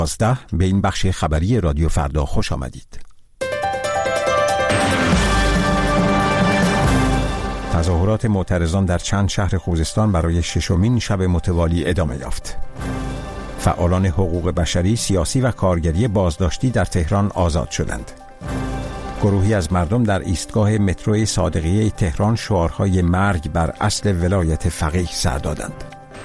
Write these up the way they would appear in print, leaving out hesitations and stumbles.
به این بخش خبری رادیو فردا خوش آمدید. تظاهرات معترضان در چند شهر خوزستان برای ششمین شب متوالی ادامه یافت. فعالان حقوق بشری، سیاسی و کارگری بازداشتی در تهران آزاد شدند. گروهی از مردم در ایستگاه متروی صادقیه تهران شعارهای مرگ بر اصل ولایت فقیه سر دادند.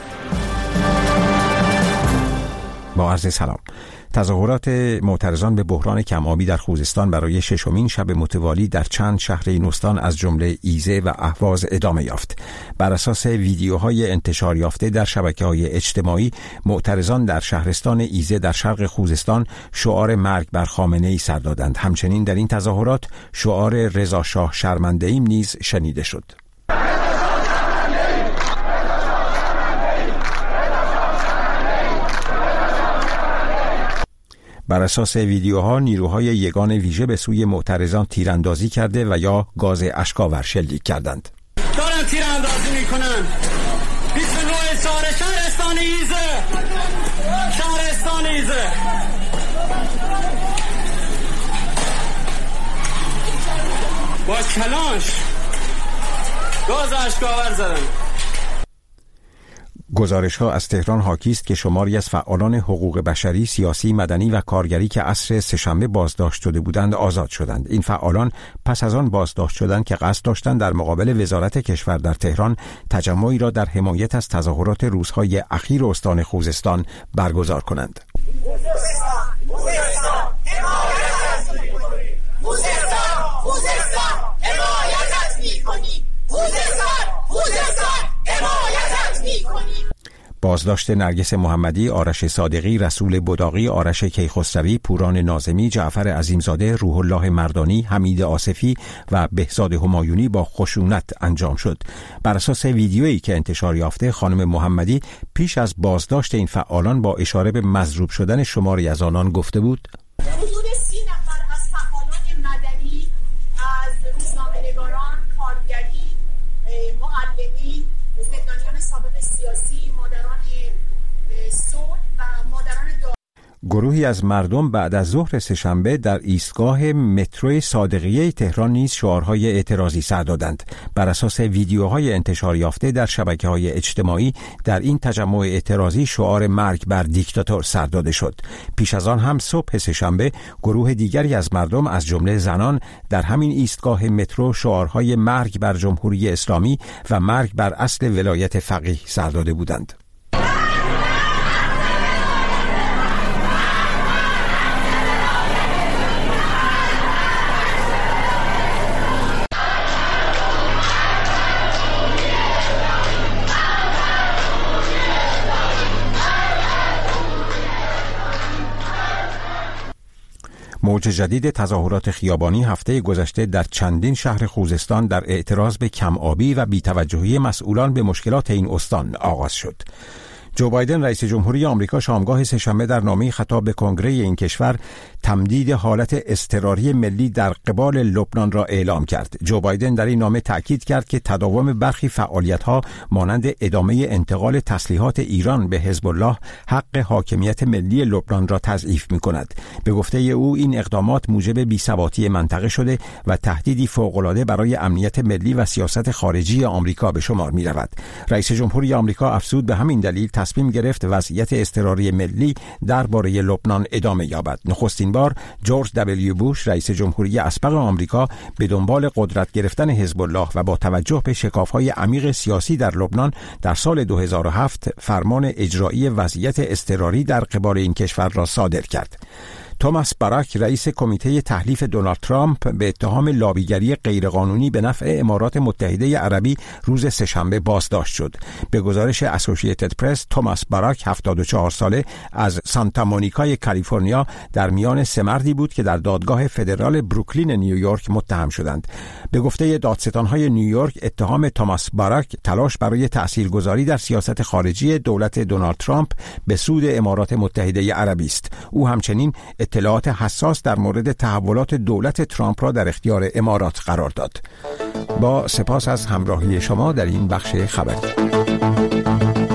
با عرض سلام. تظاهرات معترضان به بحران کم‌آبی در خوزستان برای ششمین شب متوالی در چند شهر این استان از جمله ایزه و اهواز ادامه یافت. بر اساس ویدیوهای انتشار یافته در شبکه‌های اجتماعی، معترضان در شهرستان ایزه در شرق خوزستان شعار مرگ بر خامنه‌ای سر دادند. همچنین در این تظاهرات شعار رضا شاه شرمنده ایم نیز شنیده شد. بر اساس ویدیوها نیروهای یگان ویژه به سوی معترضان تیراندازی کرده و یا گاز اشک‌آور شلیک کردند. دارن تیراندازی میکنن. 29 شهرستان ایزه. شهرستان ایزه. با کلانش گاز اشک‌آور زدن. گزارش‌ها از تهران حاکی است که شماری از فعالان حقوق بشری، سیاسی، مدنی و کارگری که عصر سه‌شنبه بازداشت شده بودند آزاد شدند. این فعالان پس از آن بازداشت شدند که قصد داشتند در مقابل وزارت کشور در تهران تجمعی را در حمایت از تظاهرات روزهای اخیر استان خوزستان برگزار کنند. بازداشت نرگس محمدی، آرش صادقی، رسول بداقی، آرش کیخسروی، پوران ناظمی، جعفر عظیمزاده، روح الله مردانی، حمید آصفی و بهزاد همایونی با خشونت انجام شد. بر اساس ویدیویی که انتشار یافته، خانم محمدی پیش از بازداشت این فعالان با اشاره به مضروب شدن شماری از آنان گفته بود: حدود 30 نفر از فعالان مدنی، از روزنامه‌نگاران، کارگری، معلمین، زندانیان سابق سیاسی، مادران صلح و مادران گروهی از مردم بعد از ظهر سه‌شنبه در ایستگاه متروی صادقیه تهران نیز شعارهای اعتراضی سر دادند. بر اساس ویدیوهای انتشار یافته در شبکه‌های اجتماعی، در این تجمع اعتراضی شعار مرگ بر دیکتاتور سر داده شد. پیش از آن هم صبح سه‌شنبه گروه دیگری از مردم از جمله زنان در همین ایستگاه مترو شعارهای مرگ بر جمهوری اسلامی و مرگ بر اصل ولایت فقیه سر داده بودند. موج جدید تظاهرات خیابانی هفته گذشته در چندین شهر خوزستان در اعتراض به کم‌آبی و بی‌توجهی مسئولان به مشکلات این استان آغاز شد. جو بایدن رئیس جمهوری آمریکا شامگاه سه‌شنبه در نامه‌ای خطاب به کنگره این کشور تمدید حالت اضطراری ملی در قبال لبنان را اعلام کرد. جو بایدن در این نامه تاکید کرد که تداوم برخی فعالیت‌ها مانند ادامه انتقال تسلیحات ایران به حزب الله حق حاکمیت ملی لبنان را تضعیف می‌کند. به گفته او این اقدامات موجب بی‌ثباتی منطقه شده و تهدیدی فوق‌العاده برای امنیت ملی و سیاست خارجی آمریکا به شمار می‌رود. رئیس جمهوری آمریکا افزود به همین دلیل تصمیم گرفت وضعیت اضطراری ملی درباره لبنان ادامه یابد. نخستین بار جورج دبلیو بوش رئیس جمهوری اسبق آمریکا به دنبال قدرت گرفتن حزب الله و با توجه به شکاف‌های عمیق سیاسی در لبنان در سال 2007 فرمان اجرایی وضعیت اضطراری در قبال این کشور را صادر کرد. توماس باراک رئیس کمیته تحلیف دونالد ترامپ به اتهام لابیگری غیرقانونی به نفع امارات متحده عربی روز سه‌شنبه بازداشت شد. به گزارش اسوسییتد پرس، توماس باراک 74 ساله از سانتا مونیکای کالیفرنیا در میان سه مردی بود که در دادگاه فدرال بروکلین نیویورک متهم شدند. به گفته دادستان‌های نیویورک، اتهام توماس باراک تلاش برای تاثیرگذاری در سیاست خارجی دولت دونالد ترامپ به سود امارات متحده عربی است. او همچنین اطلاعات حساس در مورد تحولات دولت ترامپ را در اختیار امارات قرار داد. با سپاس از همراهی شما در این بخش خبری.